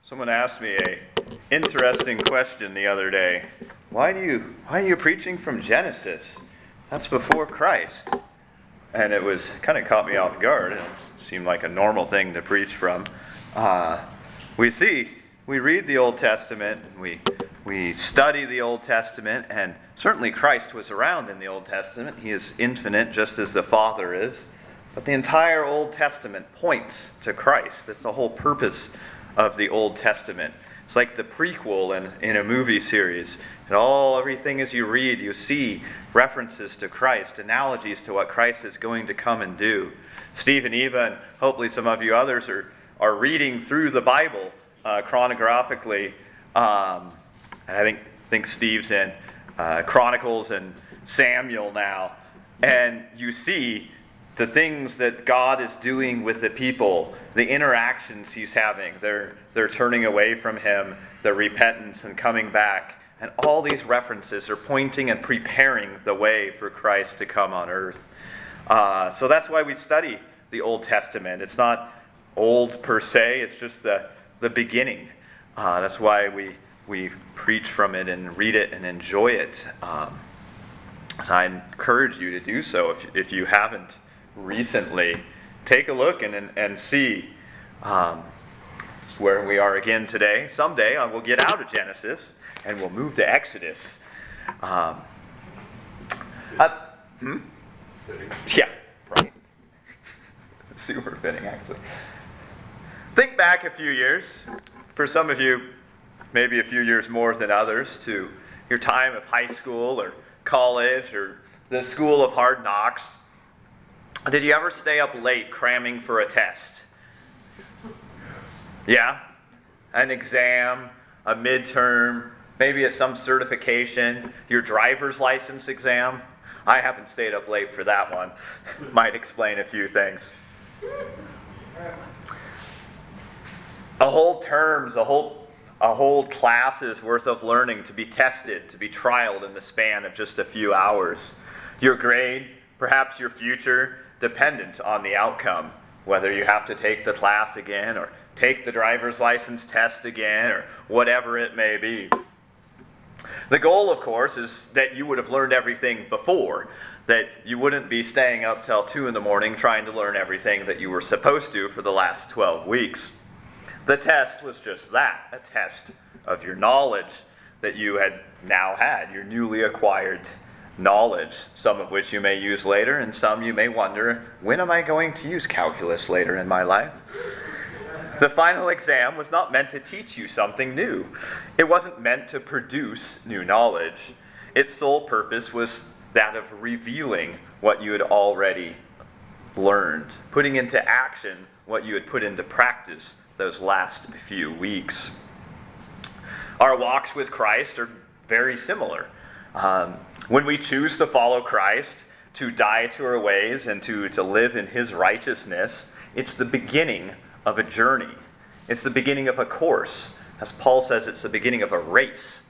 Someone asked me a interesting question the other day. Why are you preaching from Genesis? That's before Christ. And it kind of caught me off guard. It seemed like a normal thing to preach from. We read the Old Testament, we study the Old Testament, and certainly Christ was around in the Old Testament. He is infinite, just as the Father is. But the entire Old Testament points to Christ. That's the whole purpose of the Old Testament. It's like the prequel in a movie series. And everything as you read, you see references to Christ, analogies to what Christ is going to come and do. Steve and Eva, and hopefully some of you others, are reading through the Bible chronologically. And I think Steve's in Chronicles and Samuel now. And you see the things that God is doing with the people, the interactions he's having. They're turning away from him, the repentance and coming back. And all these references are pointing and preparing the way for Christ to come on earth. So that's why we study the Old Testament. It's not old per se, it's just the beginning. That's why we preach from it and read it and enjoy it. So I encourage you to do so if you haven't recently. Take a look and see. This is where we are again today. Someday I will get out of Genesis and we'll move to Exodus. Yeah, right. Super fitting, actually. Think back a few years. For some of you, maybe a few years more than others, to your time of high school or college or the school of hard knocks. Did you ever stay up late cramming for a test? Yeah? An exam, a midterm, maybe at some certification, your driver's license exam. I haven't stayed up late for that one. Might explain a few things. A whole term's, a whole class's worth of learning to be tested, to be trialed in the span of just a few hours. Your grade, perhaps your future, dependent on the outcome, whether you have to take the class again or take the driver's license test again or whatever it may be. The goal, of course, is that you would have learned everything before, that you wouldn't be staying up till 2 a.m. trying to learn everything that you were supposed to for the last 12 weeks. The test was just that, a test of your knowledge that you had now had, your newly acquired knowledge, some of which you may use later, and some you may wonder, when am I going to use calculus later in my life? The final exam was not meant to teach you something new. It wasn't meant to produce new knowledge. Its sole purpose was that of revealing what you had already learned, putting into action what you had put into practice those last few weeks. Our walks with Christ are very similar. When we choose to follow Christ, to die to our ways, and to live in his righteousness, it's the beginning of a journey. It's the beginning of a course. As Paul says, it's the beginning of a race.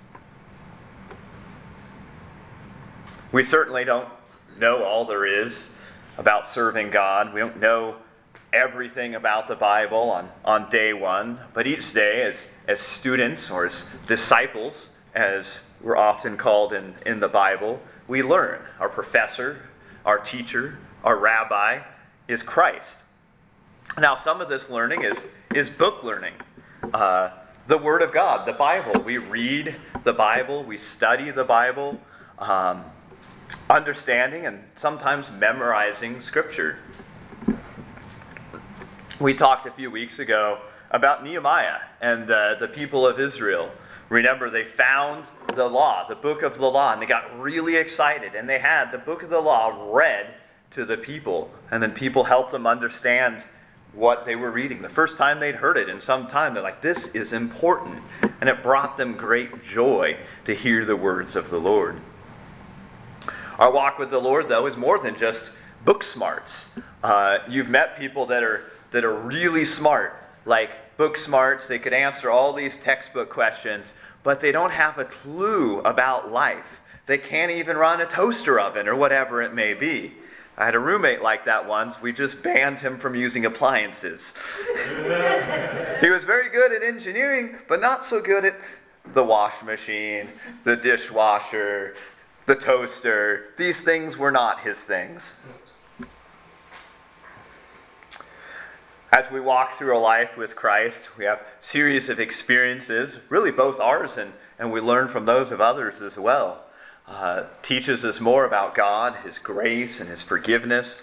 We certainly don't know all there is about serving God. We don't know everything about the Bible on day one. But each day, as students or as disciples, as we're often called in the Bible, we learn. Our professor, our teacher, our rabbi is Christ. Now, some of this learning is book learning. The Word of God, the Bible. We read the Bible, we study the Bible, understanding and sometimes memorizing Scripture. We talked a few weeks ago about Nehemiah and the people of Israel. Remember, they found the law, the book of the law, and they got really excited. And they had the book of the law read to the people. And then people helped them understand what they were reading. The first time they'd heard it in some time, they're like, this is important. And it brought them great joy to hear the words of the Lord. Our walk with the Lord, though, is more than just book smarts. You've met people that are really smart, like book smarts. They could answer all these textbook questions, but they don't have a clue about life. They can't even run a toaster oven or whatever it may be. I had a roommate like that once. We just banned him from using appliances. He was very good at engineering, but not so good at the washing machine, the dishwasher, the toaster. These things were not his things. As we walk through a life with Christ, we have a series of experiences, really both ours and we learn from those of others as well. Teaches us more about God, His grace, and His forgiveness.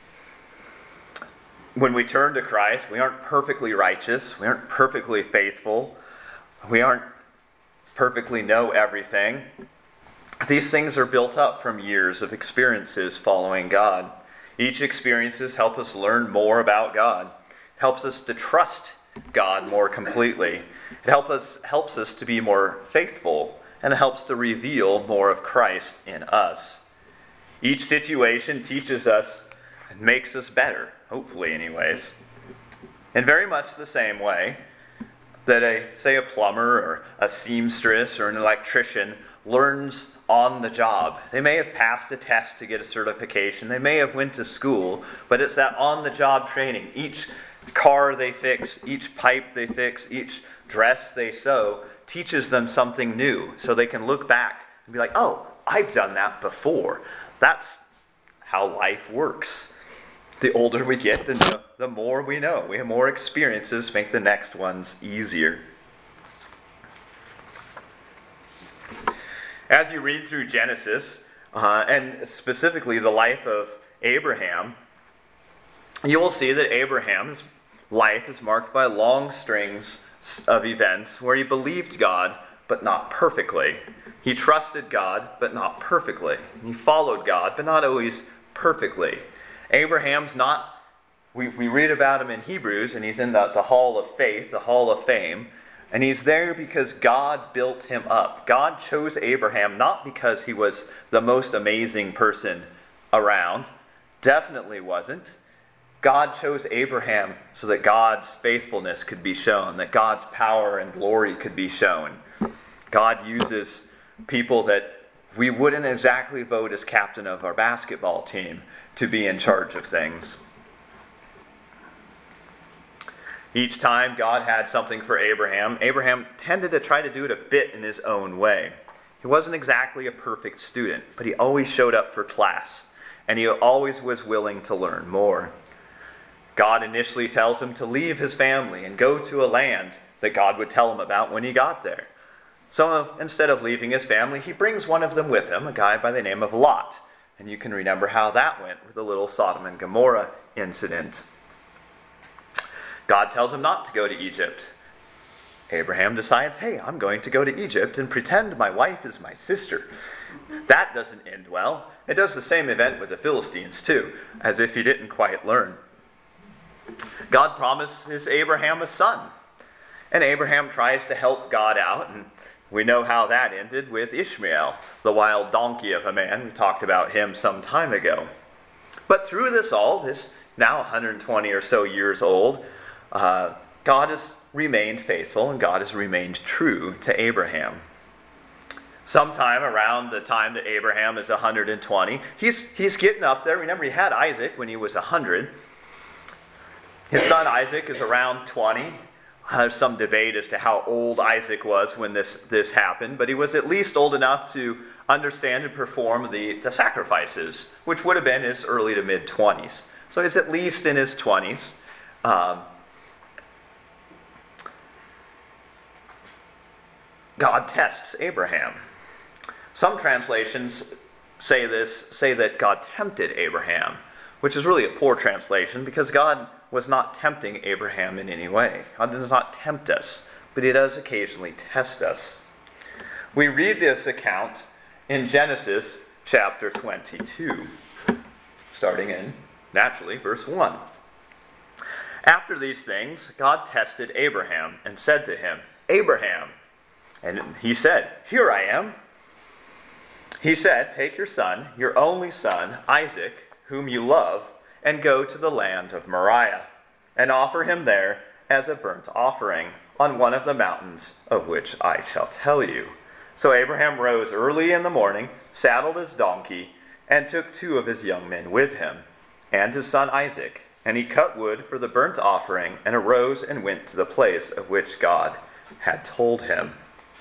When we turn to Christ, we aren't perfectly righteous. We aren't perfectly faithful. We aren't perfectly know everything. These things are built up from years of experiences following God. Each experiences help us learn more about God. Helps us to trust God more completely. It helps us to be more faithful, and it helps to reveal more of Christ in us. Each situation teaches us and makes us better, hopefully anyways. In very much the same way that a plumber or a seamstress or an electrician learns on the job. They may have passed a test to get a certification. They may have went to school, but it's that on-the-job training. Each car they fix, each pipe they fix, each dress they sew teaches them something new, so they can look back and be like, oh, I've done that before. That's how life works. The older we get, the more we know. We have more experiences, make the next ones easier. As you read through Genesis, and specifically the life of Abraham, you will see that Abraham's life is marked by long strings of events where he believed God, but not perfectly. He trusted God, but not perfectly. He followed God, but not always perfectly. Abraham's not, we read about him in Hebrews, and he's in the hall of faith, the hall of fame, and he's there because God built him up. God chose Abraham not because he was the most amazing person around. Definitely wasn't. God chose Abraham so that God's faithfulness could be shown, that God's power and glory could be shown. God uses people that we wouldn't exactly vote as captain of our basketball team to be in charge of things. Each time God had something for Abraham, Abraham tended to try to do it a bit in his own way. He wasn't exactly a perfect student, but he always showed up for class, and he always was willing to learn more. God initially tells him to leave his family and go to a land that God would tell him about when he got there. So instead of leaving his family, he brings one of them with him, a guy by the name of Lot. And you can remember how that went with the little Sodom and Gomorrah incident. God tells him not to go to Egypt. Abraham decides, hey, I'm going to go to Egypt and pretend my wife is my sister. That doesn't end well. It does the same event with the Philistines too, as if he didn't quite learn. God promises Abraham a son. And Abraham tries to help God out, and we know how that ended with Ishmael, the wild donkey of a man. We talked about him some time ago. But through this all, this now 120 or so years old, God has remained faithful and God has remained true to Abraham. Sometime around the time that Abraham is 120, he's getting up there. Remember, he had Isaac when he was 100. His son Isaac is around 20. There's some debate as to how old Isaac was when this happened, but he was at least old enough to understand and perform the sacrifices, which would have been his early to mid-20s. So he's at least in his 20s. God tests Abraham. Some translations say that God tempted Abraham, which is really a poor translation because God was not tempting Abraham in any way. God does not tempt us, but he does occasionally test us. We read this account in Genesis chapter 22, starting in, naturally, verse 1. After these things, God tested Abraham and said to him, Abraham. And he said, Here I am. He said, Take your son, your only son, Isaac, whom you love, and go to the land of Moriah, and offer him there as a burnt offering on one of the mountains of which I shall tell you. So Abraham rose early in the morning, saddled his donkey, and took 2 of his young men with him, and his son Isaac. And he cut wood for the burnt offering, and arose and went to the place of which God had told him.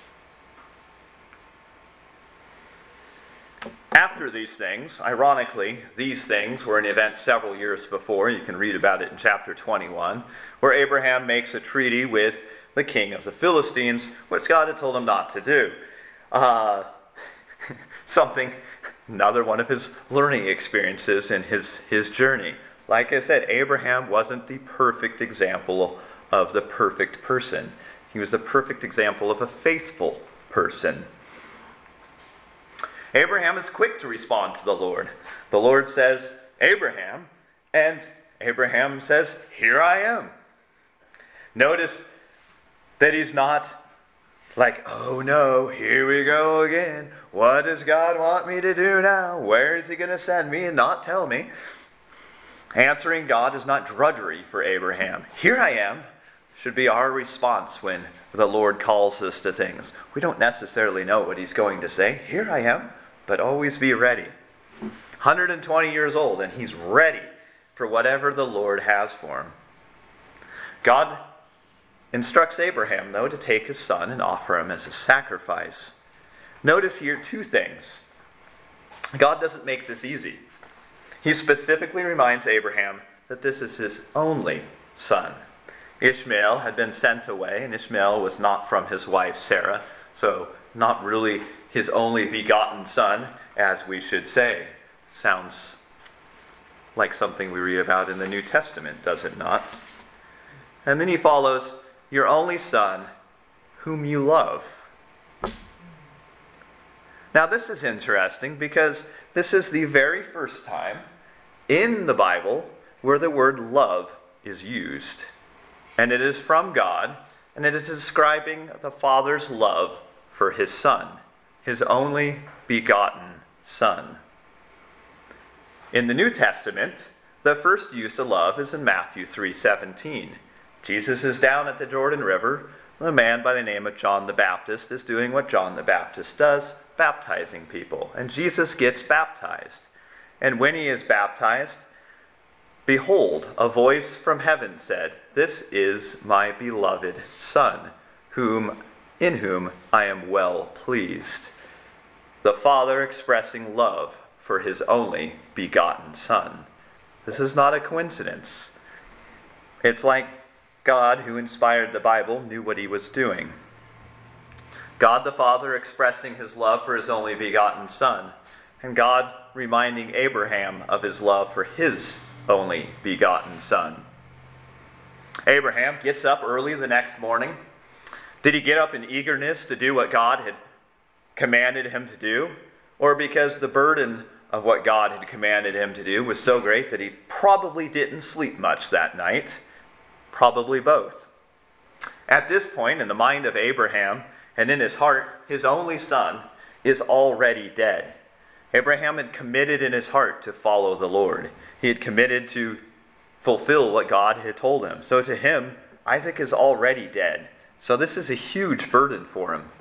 After these things, ironically, these things were an event several years before. You can read about it in chapter 21, where Abraham makes a treaty with the king of the Philistines, which God had told him not to do. Another one of his learning experiences in his journey. Like I said, Abraham wasn't the perfect example of the perfect person. He was the perfect example of a faithful person. Abraham is quick to respond to the Lord. The Lord says, Abraham, and Abraham says, here I am. Notice that he's not like, oh no, here we go again. What does God want me to do now? Where is he going to send me and not tell me? Answering God is not drudgery for Abraham. Here I am should be our response when the Lord calls us to things. We don't necessarily know what he's going to say. Here I am, but always be ready. 120 years old, and he's ready for whatever the Lord has for him. God instructs Abraham, though, to take his son and offer him as a sacrifice. Notice here 2 things. God doesn't make this easy. He specifically reminds Abraham that this is his only son. Ishmael had been sent away, and Ishmael was not from his wife Sarah, so not really his only begotten son, as we should say. Sounds like something we read about in the New Testament, does it not? And then he follows, your only son, whom you love. Now this is interesting because this is the very first time in the Bible where the word love is used. And it is from God, and it is describing the Father's love for his Son, his only begotten Son. In the New Testament, the first use of love is in Matthew 3:17. Jesus is down at the Jordan River. A man by the name of John the Baptist is doing what John the Baptist does, baptizing people. And Jesus gets baptized. And when he is baptized, behold, a voice from heaven said, this is my beloved Son, in whom I am well pleased. The Father expressing love for his only begotten Son. This is not a coincidence. It's like God, who inspired the Bible, knew what he was doing. God the Father expressing his love for his only begotten Son, and God reminding Abraham of his love for his only begotten Son. Abraham gets up early the next morning. Did he get up in eagerness to do what God had commanded him to do? Or because the burden of what God had commanded him to do was so great that he probably didn't sleep much that night? Probably both. At this point, in the mind of Abraham and in his heart, his only son is already dead. Abraham had committed in his heart to follow the Lord. He had committed to fulfill what God had told him. So to him, Isaac is already dead. So this is a huge burden for him.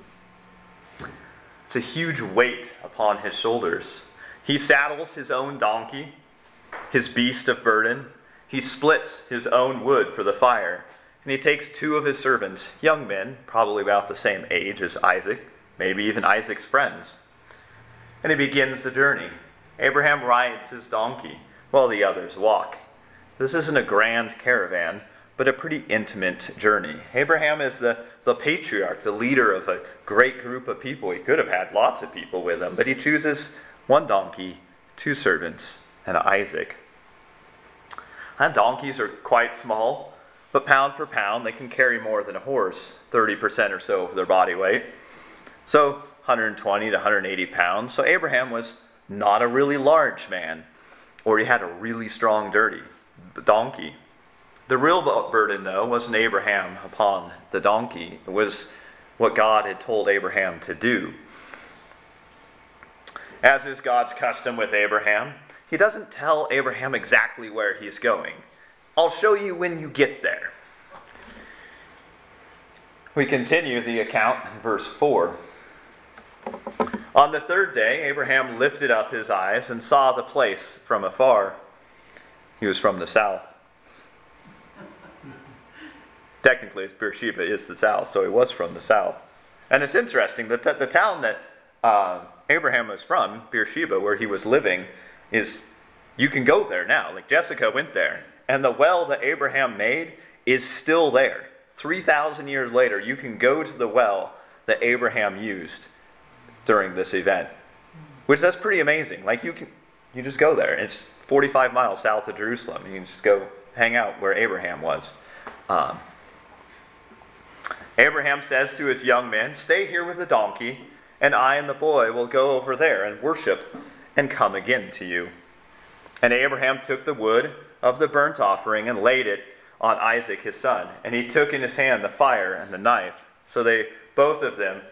It's a huge weight upon his shoulders. He saddles his own donkey, his beast of burden. He splits his own wood for the fire. And he takes 2 of his servants, young men, probably about the same age as Isaac, maybe even Isaac's friends. And he begins the journey. Abraham rides his donkey while the others walk. This isn't a grand caravan, but a pretty intimate journey. Abraham is the patriarch, the leader of a great group of people. He could have had lots of people with him, but he chooses 1 donkey, 2 servants, and Isaac. And donkeys are quite small, but pound for pound, they can carry more than a horse, 30% or so of their body weight. So 120 to 180 pounds. So Abraham was not a really large man, or he had a really strong, dirty donkey. The real burden, though, wasn't Abraham upon the donkey. It was what God had told Abraham to do. As is God's custom with Abraham, he doesn't tell Abraham exactly where he's going. I'll show you when you get there. We continue the account in verse 4. On the third day, Abraham lifted up his eyes and saw the place from afar. He was from the south. Technically, Beersheba is the south, so he was from the south. And it's interesting that the town that Abraham was from, Beersheba, where he was living, you can go there now. Like Jessica went there. And the well that Abraham made is still there. 3,000 years later, you can go to the well that Abraham used during this event. Which that's pretty amazing. Like you just go there. It's 45 miles south of Jerusalem. You can just go hang out where Abraham was. Abraham says to his young men, "Stay here with the donkey, and I and the boy will go over there and worship and come again to you." And Abraham took the wood of the burnt offering and laid it on Isaac his son. And he took in his hand the fire and the knife. So they both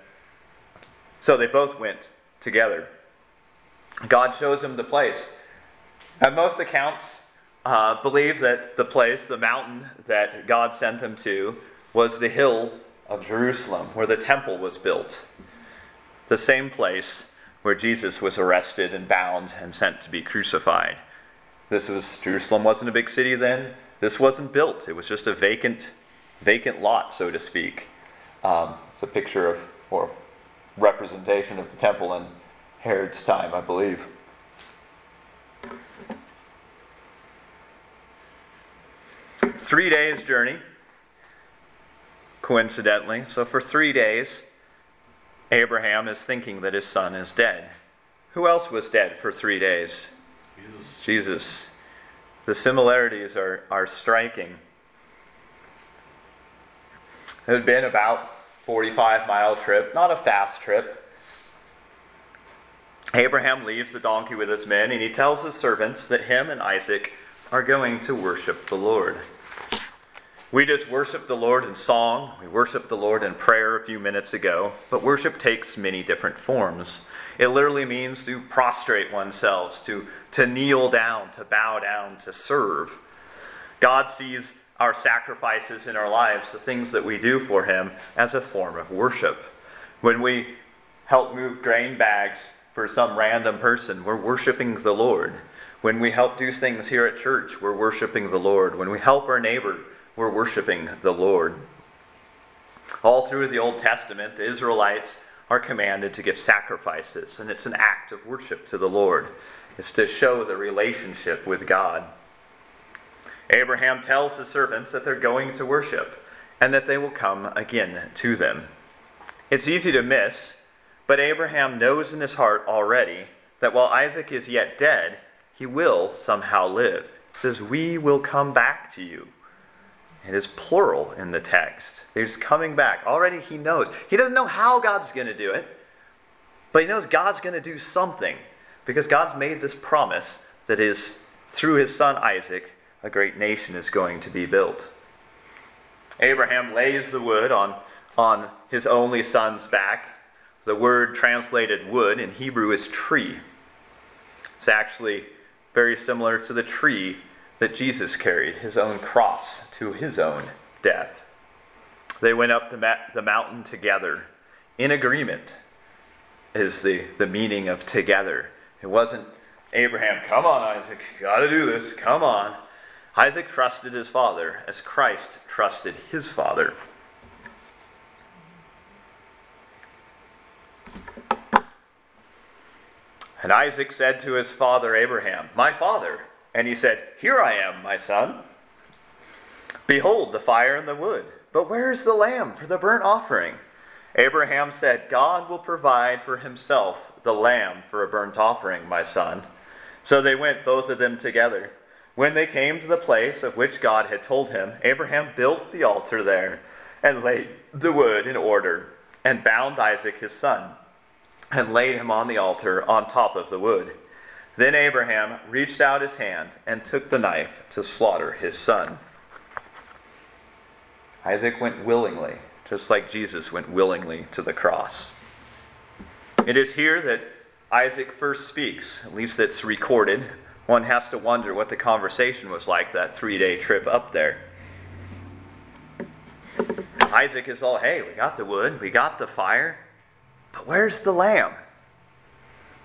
went together. God shows him the place. And most accounts believe that the mountain that God sent them to, was the hill of Jerusalem, where the temple was built. The same place where Jesus was arrested and bound and sent to be crucified. Jerusalem wasn't a big city then. This wasn't built. It was just a vacant lot, so to speak. It's a picture of, or representation of the temple in Herod's time, I believe. Three days journey, coincidentally. So for 3 days, Abraham is thinking that his son is dead. Who else was dead for 3 days? Jesus. The similarities are striking. It had been about 45-mile trip, not a fast trip. Abraham leaves the donkey with his men, and he tells his servants that him and Isaac are going to worship the Lord. We just worshiped the Lord in song. We worshiped the Lord in prayer a few minutes ago. But worship takes many different forms. It literally means to prostrate oneself, to kneel down, to bow down, to serve. God sees our sacrifices in our lives, the things that we do for Him, as a form of worship. When we help move grain bags for some random person, we're worshiping the Lord. When we help do things here at church, we're worshiping the Lord. When we help our neighbor, we're worshiping the Lord. All through the Old Testament, the Israelites are commanded to give sacrifices, and it's an act of worship to the Lord. It's to show the relationship with God. Abraham tells his servants that they're going to worship, and that they will come again to them. It's easy to miss, but Abraham knows in his heart already that while Isaac is yet dead, he will somehow live. He says, "We will come back to you." It is plural in the text. He's coming back. Already he knows. He doesn't know how God's going to do it, but he knows God's going to do something, because God's made this promise that is, through his son Isaac, a great nation is going to be built. Abraham lays the wood on his only son's back. The word translated wood in Hebrew is tree. It's actually very similar to the tree that Jesus carried, his own cross to his own death. They went up the mountain together. In agreement is the meaning of together. It wasn't Abraham, "Come on, Isaac, you got to do this, come on." Isaac trusted his father as Christ trusted his father. And Isaac said to his father Abraham, "My father." And he said, "Here I am, my son. Behold the fire and the wood, but where is the lamb for the burnt offering?" Abraham said, "God will provide for himself the lamb for a burnt offering, my son." So they went, both of them together. When they came to the place of which God had told him, Abraham built the altar there and laid the wood in order and bound Isaac his son and laid him on the altar on top of the wood. Then Abraham reached out his hand and took the knife to slaughter his son. Isaac went willingly, just like Jesus went willingly to the cross. It is here that Isaac first speaks, at least it's recorded. One has to wonder what the conversation was like that 3-day trip up there. Isaac is all, "Hey, we got the wood, we got the fire, but where's the lamb?"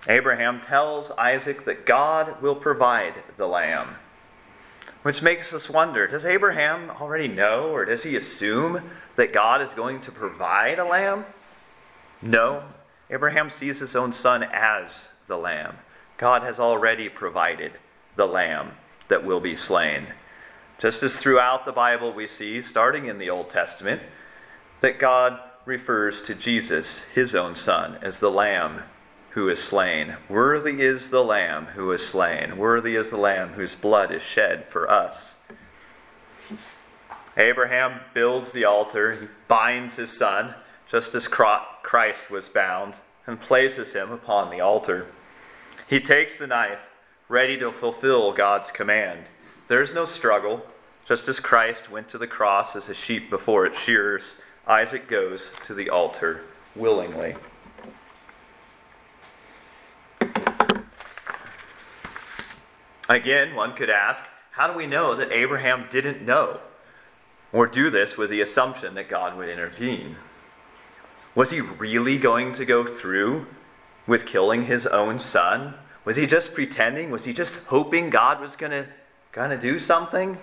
Abraham tells Isaac that God will provide the lamb, which makes us wonder, does Abraham already know, or does he assume that God is going to provide a lamb? No, Abraham sees his own son as the lamb. God has already provided the lamb that will be slain. Just as throughout the Bible we see, starting in the Old Testament, that God refers to Jesus, his own son, as the lamb who is slain. Worthy is the lamb who is slain. Worthy is the lamb whose blood is shed for us. Abraham builds the altar. He binds his son, just as Christ was bound, and places him upon the altar. He takes the knife, ready to fulfill God's command. There's no struggle. Just as Christ went to the cross as a sheep before its shearers, Isaac goes to the altar willingly. Again, one could ask, how do we know that Abraham didn't know or do this with the assumption that God would intervene? Was he really going to go through with killing his own son? Was he just pretending? Was he just hoping God was going to do something?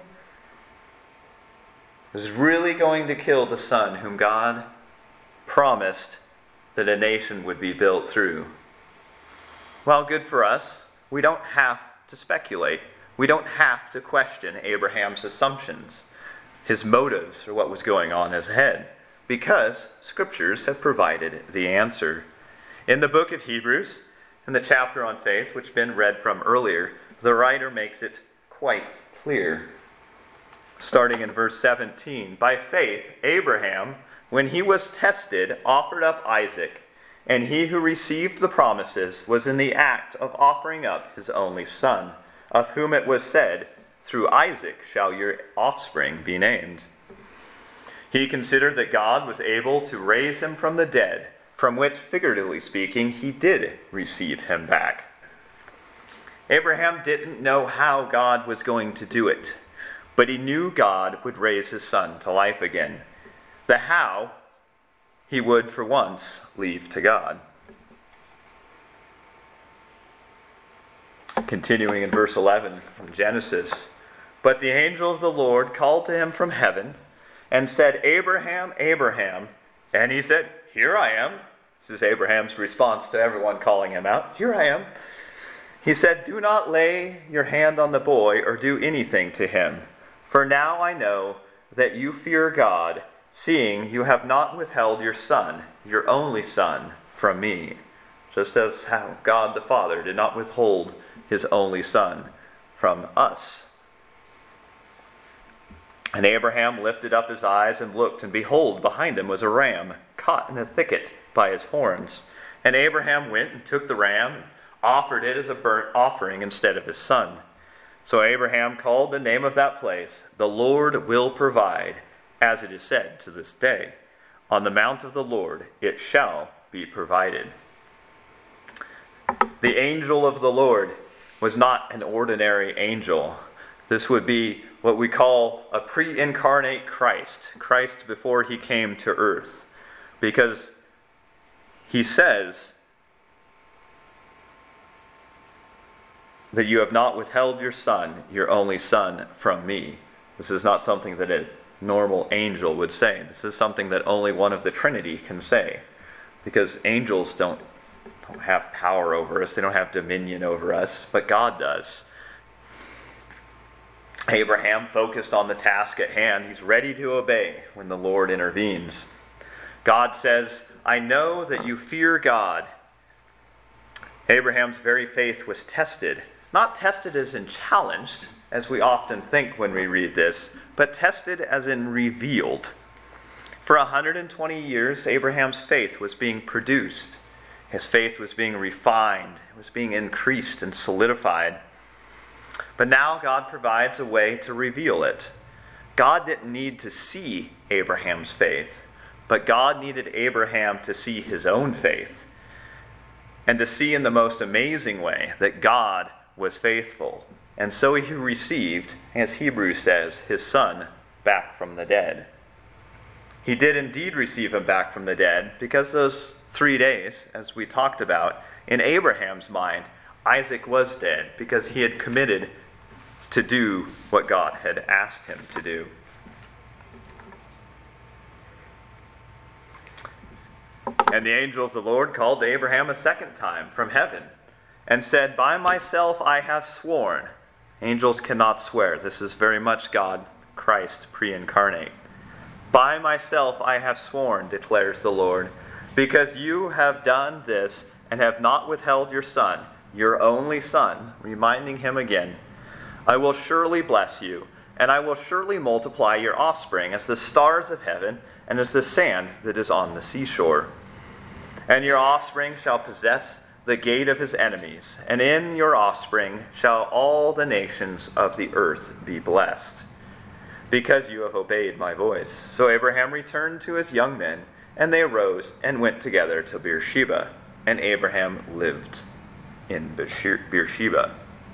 Was really going to kill the son whom God promised that a nation would be built through? Well, good for us. We don't have to speculate. We don't have to question Abraham's assumptions, his motives, or what was going on in his head, because scriptures have provided the answer. In the book of Hebrews, in the chapter on faith, which Ben read from earlier, the writer makes it quite clear. Starting in verse 17, by faith, Abraham, when he was tested, offered up Isaac, and he who received the promises was in the act of offering up his only son, of whom it was said, through Isaac shall your offspring be named. He considered that God was able to raise him from the dead, from which, figuratively speaking, he did receive him back. Abraham didn't know how God was going to do it, but he knew God would raise his son to life again. The how, he would for once leave to God. Continuing in verse 11 from Genesis, but the angel of the Lord called to him from heaven and said, Abraham, Abraham. And he said, here I am. This is Abraham's response to everyone calling him out. Here I am. He said, do not lay your hand on the boy or do anything to him. For now I know that you fear God, seeing you have not withheld your son, your only son, from me. Just as how God the Father did not withhold his only son from us. And Abraham lifted up his eyes and looked, and behold, behind him was a ram, caught in a thicket by his horns. And Abraham went and took the ram, offered it as a burnt offering instead of his son. So Abraham called the name of that place, the Lord will provide, as it is said to this day, on the mount of the Lord it shall be provided. The angel of the Lord was not an ordinary angel. This would be what we call a pre-incarnate Christ, Christ before he came to earth, because he says that you have not withheld your son, your only son, from me. This is not something that a normal angel would say. This is something that only one of the Trinity can say, because angels don't have power over us. They don't have dominion over us, but God does. Abraham focused on the task at hand. He's ready to obey when the Lord intervenes. God says, I know that you fear God. Abraham's very faith was tested. Not tested as in challenged, as we often think when we read this, but tested as in revealed. For 120 years, Abraham's faith was being produced. His faith was being refined. It was being increased and solidified. But now God provides a way to reveal it. God didn't need to see Abraham's faith, but God needed Abraham to see his own faith, and to see in the most amazing way that God was faithful. And so he received, as Hebrews says, his son back from the dead. he did indeed receive him back from the dead, because those 3 days, as we talked about, in Abraham's mind, Isaac was dead because he had committed to do what God had asked him to do. And the angel of the Lord called to Abraham a second time from heaven and said, "By myself I have sworn." Angels cannot swear. This is very much God, Christ pre-incarnate. "By myself I have sworn, declares the Lord, because you have done this and have not withheld your son, your only son," reminding him again, "I will surely bless you, and I will surely multiply your offspring as the stars of heaven and as the sand that is on the seashore. And your offspring shall possess the gate of his enemies, and in your offspring shall all the nations of the earth be blessed, because you have obeyed my voice." So Abraham returned to his young men, and they arose and went together to Beersheba, and Abraham lived in Beersheba.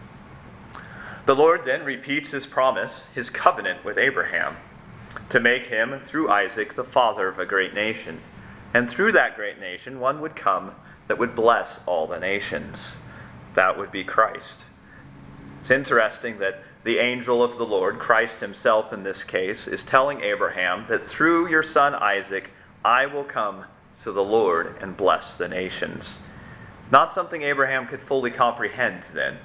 The Lord then repeats his promise, his covenant with Abraham, to make him, through Isaac, the father of a great nation. And through that great nation, one would come that would bless all the nations. That would be Christ. It's interesting that the angel of the Lord, Christ himself in this case, is telling Abraham that through your son Isaac, I will come to the Lord and bless the nations. Not something Abraham could fully comprehend then.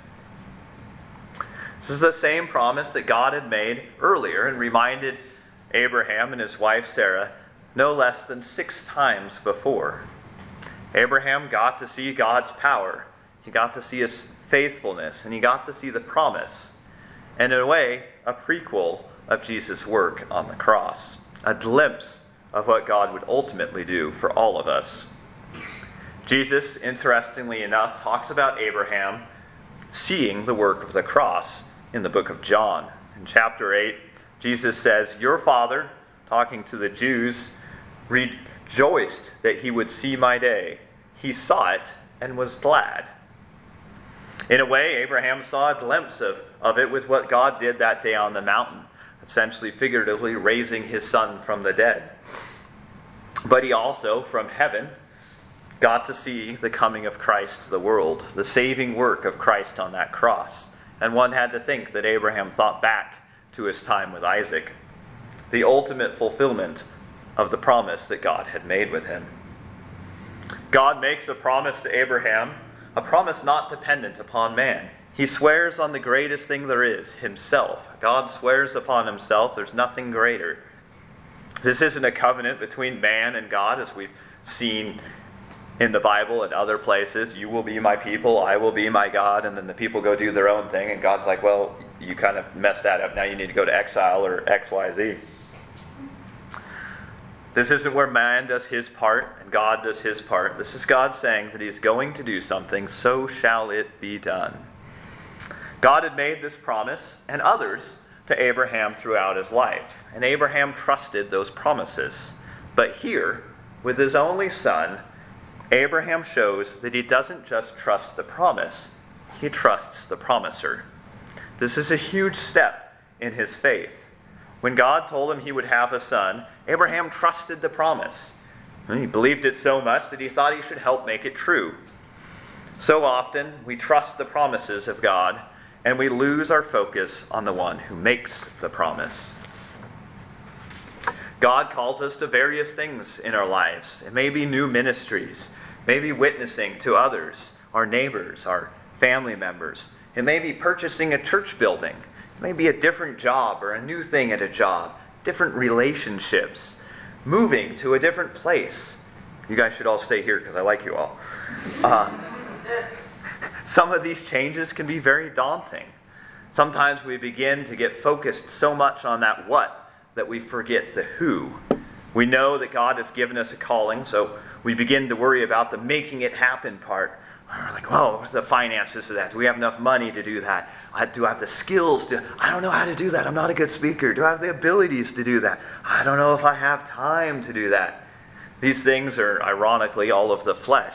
This is the same promise that God had made earlier and reminded Abraham and his wife Sarah no less than 6 times before. Abraham got to see God's power. He got to see his faithfulness, and he got to see the promise. And in a way, a prequel of Jesus' work on the cross. A glimpse of what God would ultimately do for all of us. Jesus, interestingly enough, talks about Abraham seeing the work of the cross in the book of John. In chapter 8, Jesus says, "Your father," talking to the Jews, "rejoiced that he would see my day. He saw it and was glad." In a way, Abraham saw a glimpse of it with what God did that day on the mountain, essentially figuratively raising his son from the dead. But he also, from heaven, got to see the coming of Christ to the world, the saving work of Christ on that cross. And one had to think that Abraham thought back to his time with Isaac, the ultimate fulfillment of the promise that God had made with him. God makes a promise to Abraham, a promise not dependent upon man. He swears on the greatest thing there is, himself. God swears upon himself. There's nothing greater. This isn't a covenant between man and God, as we've seen in the Bible and other places. You will be my people, I will be my God, and then the people go do their own thing, and God's like, well, you kind of messed that up. Now you need to go to exile or XYZ. This isn't where man does his part and God does his part. This is God saying that he's going to do something, so shall it be done. God had made this promise and others to Abraham throughout his life, and Abraham trusted those promises. But here, with his only son, Abraham shows that he doesn't just trust the promise, he trusts the promiser. This is a huge step in his faith. When God told him he would have a son, Abraham trusted the promise. He believed it so much that he thought he should help make it true. So often, we trust the promises of God, and we lose our focus on the one who makes the promise. God calls us to various things in our lives. It may be new ministries, maybe witnessing to others, our neighbors, our family members. It may be purchasing a church building. It may be a different job or a new thing at a job, different relationships, moving to a different place. You guys should all stay here because I like you all. Some of these changes can be very daunting. Sometimes we begin to get focused so much on that what that we forget the who. We know that God has given us a calling, so we begin to worry about the making it happen part. We're like, well, what's the finances of that? Do we have enough money to do that? Do I have the skills to? I don't know how to do that. I'm not a good speaker. Do I have the abilities to do that? I don't know if I have time to do that. These things are, ironically, all of the flesh.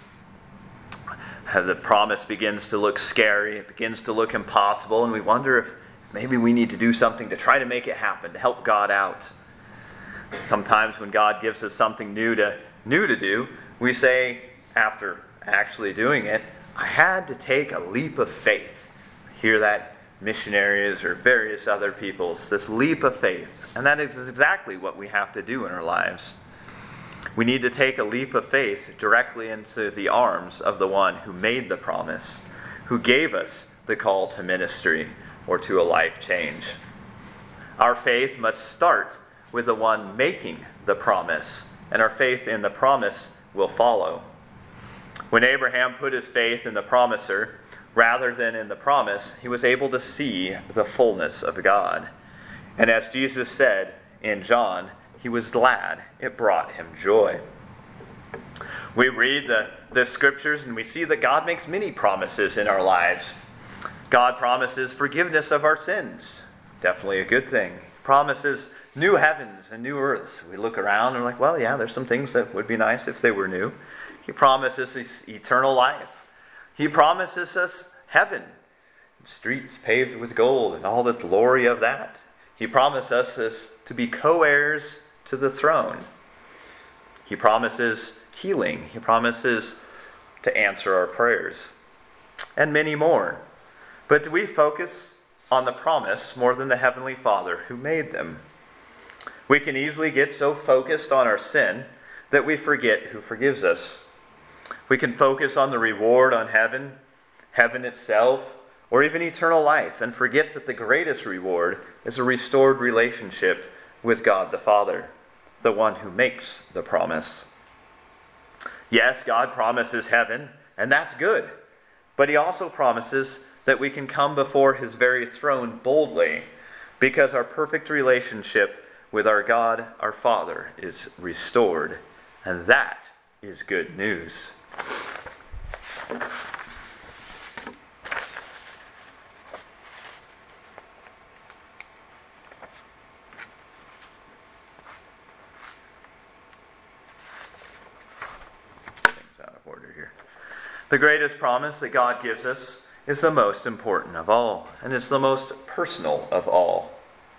The promise begins to look scary. It begins to look impossible, and we wonder if maybe we need to do something to try to make it happen, to help God out. Sometimes when God gives us something new to do, we say, after actually doing it, I had to take a leap of faith. Hear that missionaries or various other peoples, this leap of faith. And that is exactly what we have to do in our lives. We need to take a leap of faith directly into the arms of the one who made the promise, who gave us the call to ministry or to a life change. Our faith must start with the one making the promise, and our faith in the promise will follow. When Abraham put his faith in the promiser rather than in the promise, he was able to see the fullness of God. And as Jesus said in John, he was glad. It brought him joy. We read the scriptures and we see that God makes many promises in our lives. God promises forgiveness of our sins. Definitely a good thing. He promises new heavens and new earths. We look around and we're like, well, yeah, there's some things that would be nice if they were new. He promises eternal life. He promises us heaven, streets paved with gold and all the glory of that. He promises us to be co-heirs to the throne. He promises healing. He promises to answer our prayers. And many more. But do we focus on the promise more than the Heavenly Father who made them? We can easily get so focused on our sin that we forget who forgives us. We can focus on the reward on heaven itself, or even eternal life, and forget that the greatest reward is a restored relationship with God the Father, the one who makes the promise. Yes, God promises heaven, and that's good. But he also promises that we can come before his very throne boldly, because our perfect relationship with our God, our Father, is restored. And that is good news. The greatest promise that God gives us is the most important of all, and it's the most personal of all.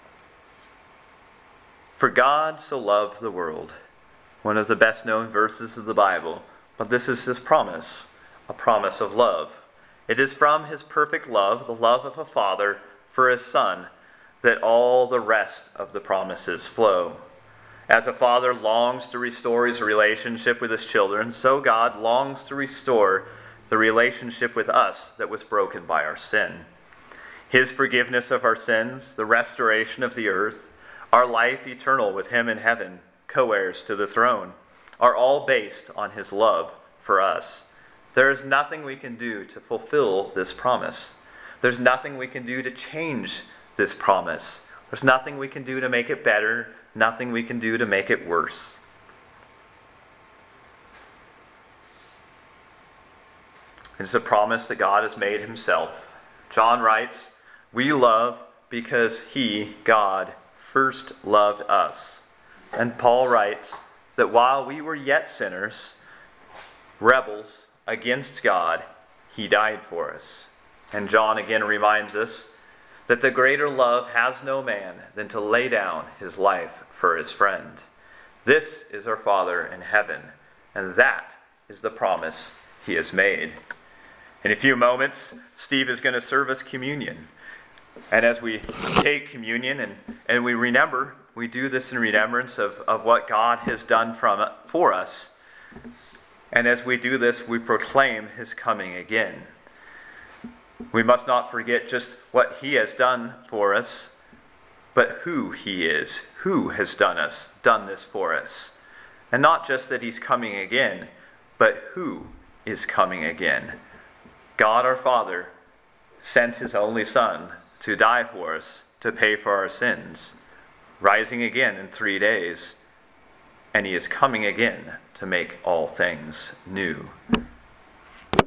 For God so loved the world, one of the best known verses of the Bible, but this is his promise, a promise of love. It is from his perfect love, the love of a father for his son, that all the rest of the promises flow. As a father longs to restore his relationship with his children, so God longs to restore the relationship with us that was broken by our sin. His forgiveness of our sins, the restoration of the earth, our life eternal with him in heaven, co-heirs to the throne, are all based on his love for us. There is nothing we can do to fulfill this promise. There's nothing we can do to change this promise. There's nothing we can do to make it better, nothing we can do to make it worse. It's a promise that God has made himself. John writes, "We love because he, God, first loved us." And Paul writes that while we were yet sinners, rebels against God, he died for us. And John again reminds us that the greater love has no man than to lay down his life for his friend. This is our Father in heaven, and that is the promise he has made. In a few moments, Steve is going to serve us communion. And as we take communion and we remember, we do this in remembrance of what God has done for us. And as we do this, we proclaim his coming again. We must not forget just what he has done for us, but who he is, who has done this for us. And not just that he's coming again, but who is coming again. God our Father sent his only Son to die for us, to pay for our sins, rising again in 3 days, and he is coming again to make all things new.